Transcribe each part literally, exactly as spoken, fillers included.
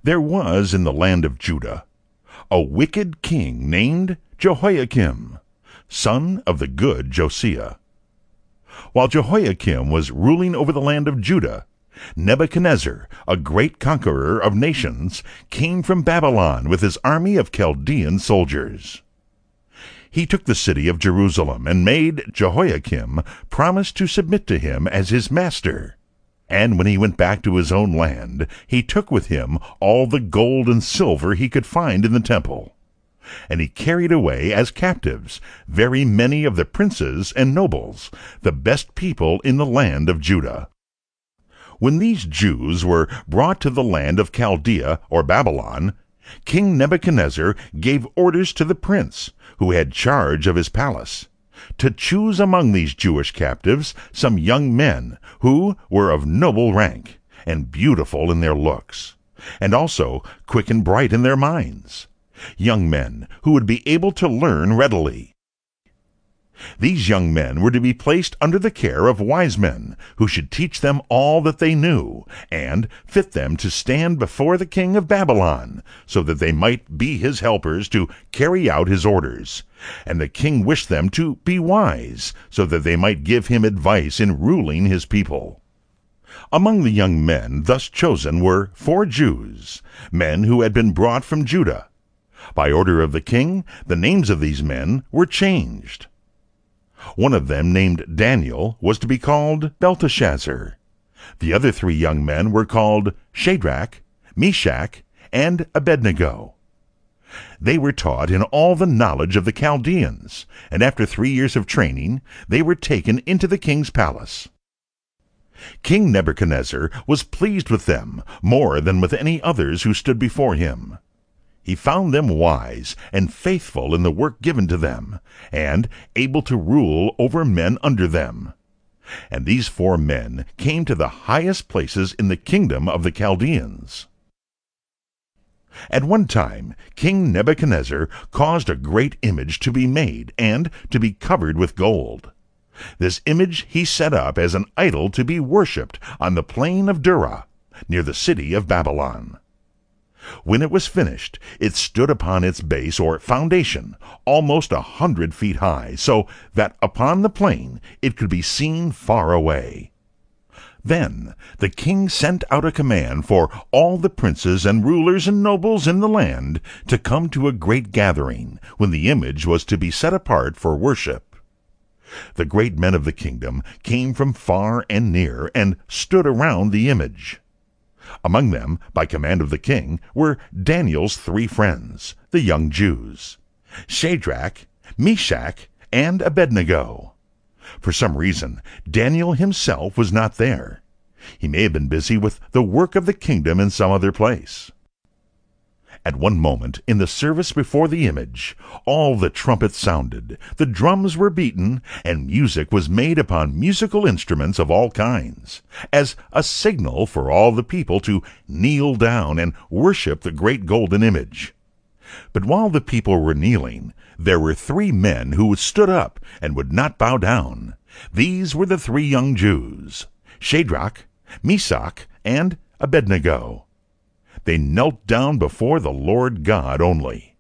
There was in the land of Judah a wicked king named Jehoiakim, son of the good Josiah. While Jehoiakim was ruling over the land of Judah, Nebuchadnezzar, a great conqueror of nations, came from Babylon with his army of Chaldean soldiers. He took the city of Jerusalem and made Jehoiakim promise to submit to him as his master. And when he went back to his own land, he took with him all the gold and silver he could find in the temple. And he carried away as captives very many of the princes and nobles, the best people in the land of Judah. When these Jews were brought to the land of Chaldea or Babylon, King Nebuchadnezzar gave orders to the prince, who had charge of his palace, to choose among these Jewish captives some young men who were of noble rank, and beautiful in their looks, and also quick and bright in their minds, young men who would be able to learn readily. These young men were to be placed under the care of wise men, who should teach them all that they knew, and fit them to stand before the king of Babylon, so that they might be his helpers to carry out his orders. And the king wished them to be wise, so that they might give him advice in ruling his people. Among the young men thus chosen were four Jews, men who had been brought from Judah. By order of the king, the names of these men were changed. One of them, named Daniel, was to be called Belteshazzar. The other three young men were called Shadrach, Meshach, and Abednego. They were taught in all the knowledge of the Chaldeans, and after three years of training, they were taken into the king's palace. King Nebuchadnezzar was pleased with them more than with any others who stood before him. He found them wise and faithful in the work given to them, and able to rule over men under them. And these four men came to the highest places in the kingdom of the Chaldeans. At one time, King Nebuchadnezzar caused a great image to be made and to be covered with gold. This image he set up as an idol to be worshipped on the plain of Dura, near the city of Babylon. When it was finished, it stood upon its base or foundation, almost a hundred feet high, so that upon the plain it could be seen far away. Then the king sent out a command for all the princes and rulers and nobles in the land to come to a great gathering, when the image was to be set apart for worship. The great men of the kingdom came from far and near, and stood around the image. Among them, by command of the king, were Daniel's three friends, the young Jews, Shadrach, Meshach, and Abednego. For some reason, Daniel himself was not there. He may have been busy with the work of the kingdom in some other place. At one moment, in the service before the image, all the trumpets sounded, the drums were beaten, and music was made upon musical instruments of all kinds, as a signal for all the people to kneel down and worship the great golden image. But while the people were kneeling, there were three men who stood up and would not bow down. These were the three young Jews, Shadrach, Meshach, and Abednego. They knelt down before the Lord God only.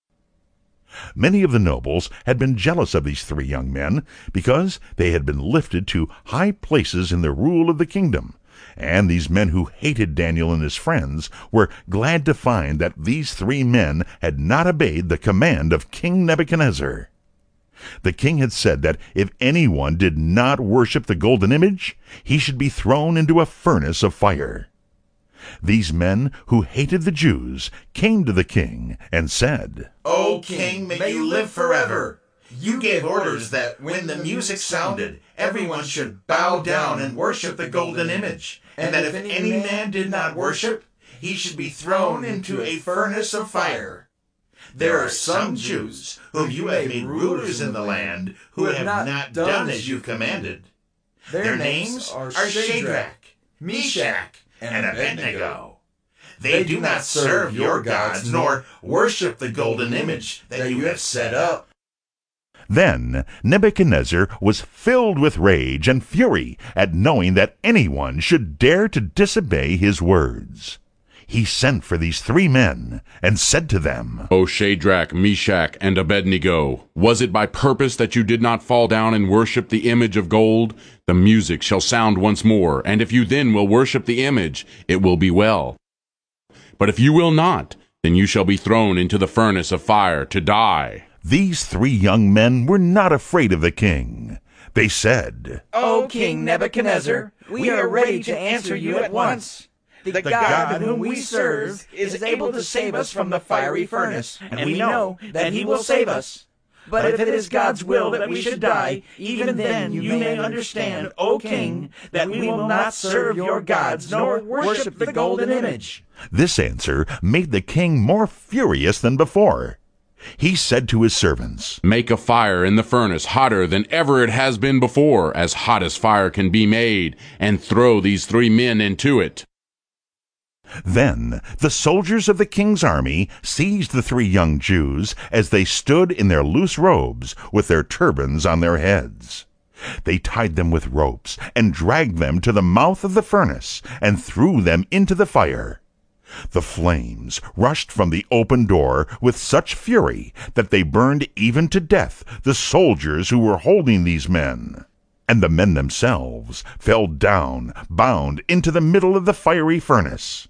Many of the nobles had been jealous of these three young men, because they had been lifted to high places in the rule of the kingdom, and these men who hated Daniel and his friends were glad to find that these three men had not obeyed the command of King Nebuchadnezzar. The king had said that if anyone did not worship the golden image, he should be thrown into a furnace of fire. These men who hated the Jews came to the king and said, "O king, may you live forever! You gave orders that when the music sounded, everyone should bow down and worship the golden image, and that if any man did not worship, he should be thrown into a furnace of fire. There are some Jews whom you have made rulers in the land who have not done as you commanded. Their names are Shadrach, Meshach, and Abednego. They do not serve your gods, nor worship the golden image that you have set up." Then Nebuchadnezzar was filled with rage and fury at knowing that anyone should dare to disobey his words. he sent for these three men, and said to them, O Shadrach, Meshach, and Abednego, was it by purpose that you did not fall down and worship the image of gold? The music shall sound once more, and if you then will worship the image, it will be well. But if you will not, then you shall be thrown into the furnace of fire to die. These three young men were not afraid of the king. They said, O King Nebuchadnezzar, we are ready to answer you at once. The, the God whom we serve is able to save us from the fiery furnace, and we know that he will save us. But if it is God's will that we should die, even then you may understand, O King, that we will not serve your gods nor worship the golden image. This answer made the king more furious than before. He said to his servants, Make a fire in the furnace hotter than ever it has been before, as hot as fire can be made, and throw these three men into it. Then the soldiers of the king's army seized the three young Jews as they stood in their loose robes with their turbans on their heads. They tied them with ropes and dragged them to the mouth of the furnace and threw them into the fire. The flames rushed from the open door with such fury that they burned even to death the soldiers who were holding these men. And the men themselves fell down, bound into the middle of the fiery furnace.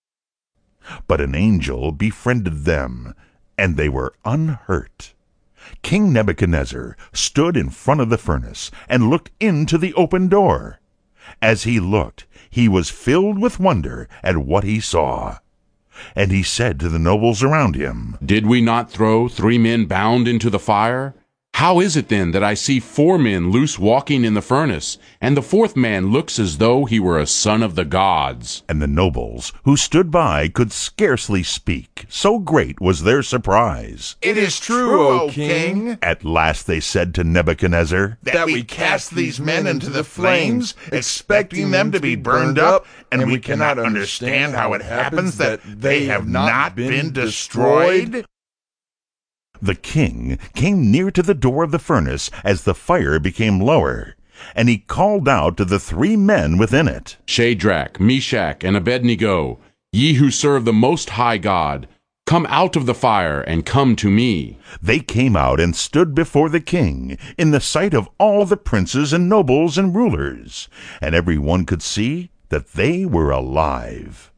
But an angel befriended them, and they were unhurt. King Nebuchadnezzar stood in front of the furnace and looked into the open door. As he looked, he was filled with wonder at what he saw. And he said to the nobles around him, Did we not throw three men bound into the fire? How is it then that I see four men loose walking in the furnace, and the fourth man looks as though he were a son of the gods? And the nobles who stood by could scarcely speak, so great was their surprise. It is true, O king, At last they said to Nebuchadnezzar, that we cast these men into the flames, expecting them to be burned up, and we cannot understand how it happens that they have not been destroyed. The king came near to the door of the furnace as the fire became lower, and he called out to the three men within it, Shadrach, Meshach, and Abednego, ye who serve the Most High God, come out of the fire and come to me. They came out and stood before the king in the sight of all the princes and nobles and rulers, and every one could see that they were alive.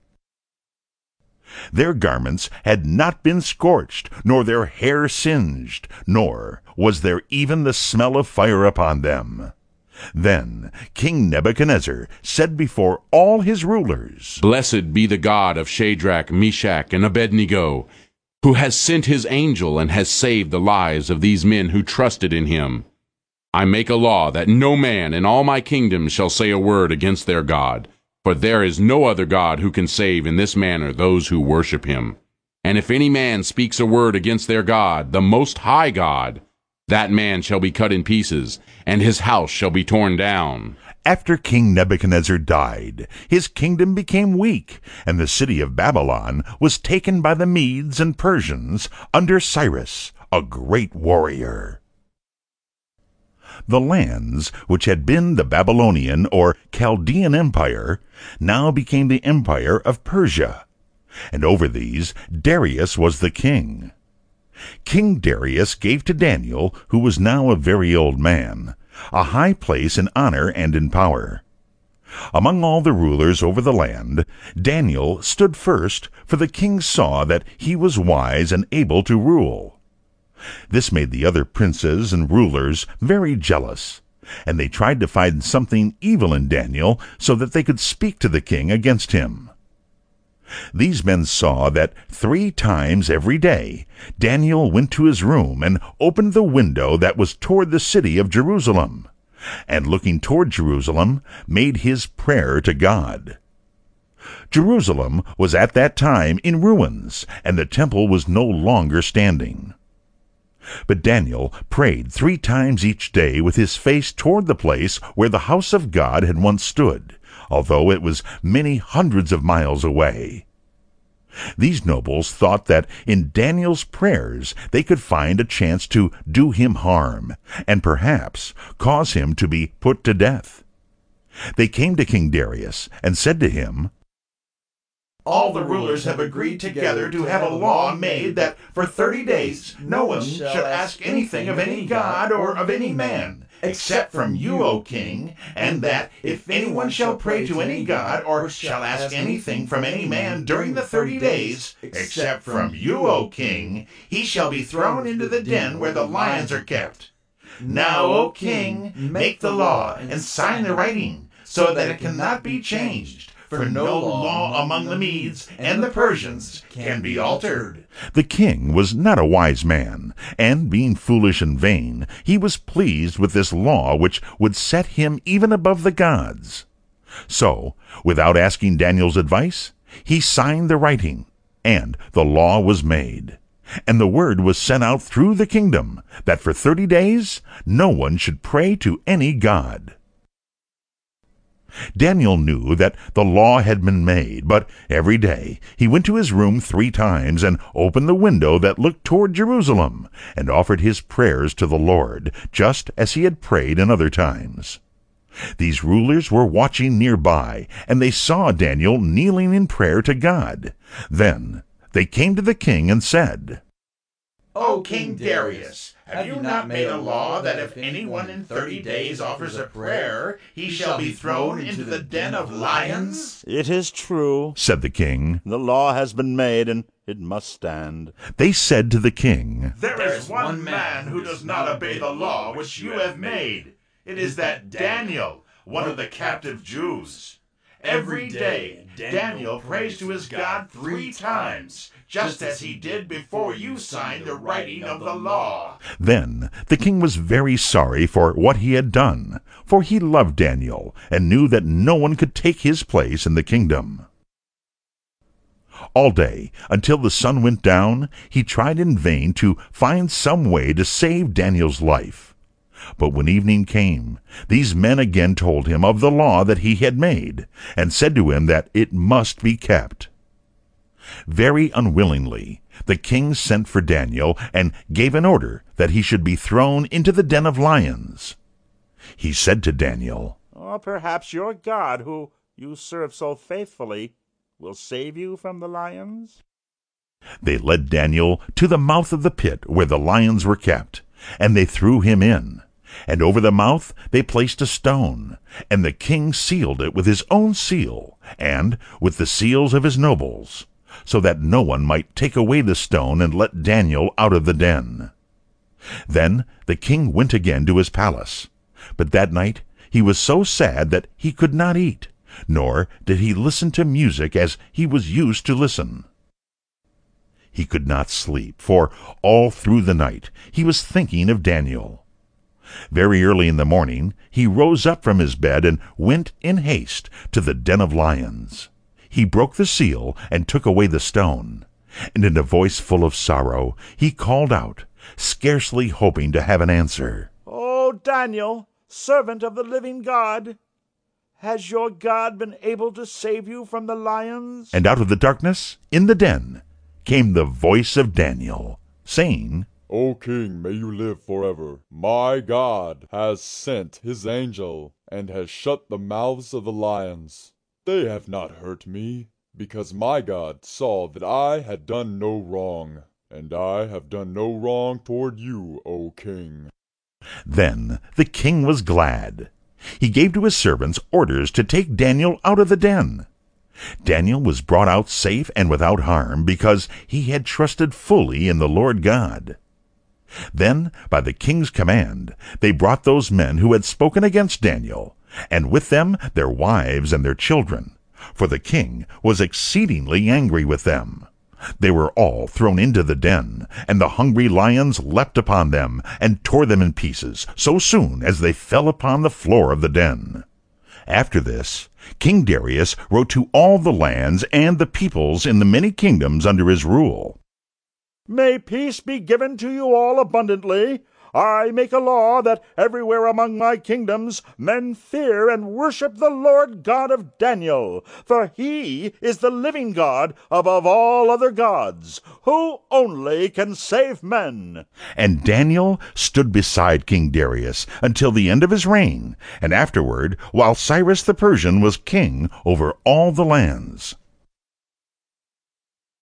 Their garments had not been scorched, nor their hair singed, nor was there even the smell of fire upon them. Then King Nebuchadnezzar said before all his rulers, Blessed be the God of Shadrach, Meshach, and Abednego, who has sent his angel and has saved the lives of these men who trusted in him. I make a law that no man in all my kingdom shall say a word against their God, for there is no other God who can save in this manner those who worship him. And if any man speaks a word against their God, the Most High God, that man shall be cut in pieces, and his house shall be torn down. After King Nebuchadnezzar died, his kingdom became weak, and the city of Babylon was taken by the Medes and Persians under Cyrus, a great warrior. The lands which had been the Babylonian or Chaldean Empire now became the Empire of Persia, and over these Darius was the king. King Darius gave to Daniel, who was now a very old man, a high place in honor and in power. Among all the rulers over the land, Daniel stood first, for the king saw that he was wise and able to rule. This made the other princes and rulers very jealous, and they tried to find something evil in Daniel so that they could speak to the king against him. These men saw that three times every day Daniel went to his room and opened the window that was toward the city of Jerusalem, and looking toward Jerusalem made his prayer to God. Jerusalem was at that time in ruins, and the temple was no longer standing. But Daniel prayed three times each day with his face toward the place where the house of God had once stood, although it was many hundreds of miles away. These nobles thought that in Daniel's prayers they could find a chance to do him harm, and perhaps cause him to be put to death. They came to King Darius and said to him, all the rulers have agreed together to have a law made that for thirty days no one shall ask anything of any god or of any man, except from you, O king, and that if anyone shall pray to any god or shall ask anything from any man during the thirty days, except from you, O king, he shall be thrown into the den where the lions are kept. Now, O king, make the law and sign the writing, so that it cannot be changed, for no law among the Medes and the Persians can be altered. The king was not a wise man, and being foolish and vain, he was pleased with this law which would set him even above the gods. So, without asking Daniel's advice, he signed the writing, and the law was made. And the word was sent out through the kingdom that for thirty days no one should pray to any god. Daniel knew that the law had been made, but every day he went to his room three times and opened the window that looked toward Jerusalem and offered his prayers to the Lord, just as he had prayed in other times. These rulers were watching nearby, and they saw Daniel kneeling in prayer to God. Then they came to the king and said, O King Darius, have you not made a law that if anyone in thirty days offers a prayer, he shall be thrown into the den of lions? It is true, said the king. The law has been made, and it must stand. They said to the king, There is one man who does not obey the law which you have made. It is that Daniel, one of the captive Jews. Every day Daniel prays to his God three times, just as he did before you signed the writing of the law. Then the king was very sorry for what he had done, for he loved Daniel and knew that no one could take his place in the kingdom. All day, until the sun went down, he tried in vain to find some way to save Daniel's life. But when evening came, these men again told him of the law that he had made, and said to him that it must be kept. Very unwillingly, the king sent for Daniel and gave an order that he should be thrown into the den of lions. He said to Daniel, Or perhaps your God, who you serve so faithfully, will save you from the lions? They led Daniel to the mouth of the pit where the lions were kept, and they threw him in. And over the mouth they placed a stone, and the king sealed it with his own seal, and with the seals of his nobles, so that no one might take away the stone and let Daniel out of the den. Then the king went again to his palace, but that night he was so sad that he could not eat, nor did he listen to music as he was used to listen. He could not sleep, for all through the night he was thinking of Daniel. Very early in the morning he rose up from his bed and went in haste to the den of lions. He broke the seal and took away the stone, and in a voice full of sorrow he called out, scarcely hoping to have an answer. O Daniel, servant of the living God, has your God been able to save you from the lions? And out of the darkness, in the den, came the voice of Daniel, saying, O king, may you live forever. My God has sent his angel, and has shut the mouths of the lions. They have not hurt me, because my God saw that I had done no wrong, and I have done no wrong toward you, O king. Then the king was glad. He gave to his servants orders to take Daniel out of the den. Daniel was brought out safe and without harm, because he had trusted fully in the Lord God. Then, by the king's command, they brought those men who had spoken against Daniel, and with them their wives and their children, for the king was exceedingly angry with them. They were all thrown into the den, and the hungry lions leapt upon them, and tore them in pieces, so soon as they fell upon the floor of the den. After this, King Darius wrote to all the lands and the peoples in the many kingdoms under his rule. May peace be given to you all abundantly. I make a law that everywhere among my kingdoms men fear and worship the Lord God of Daniel, for he is the living God above all other gods, who only can save men. And Daniel stood beside King Darius until the end of his reign, and afterward, while Cyrus the Persian was king over all the lands.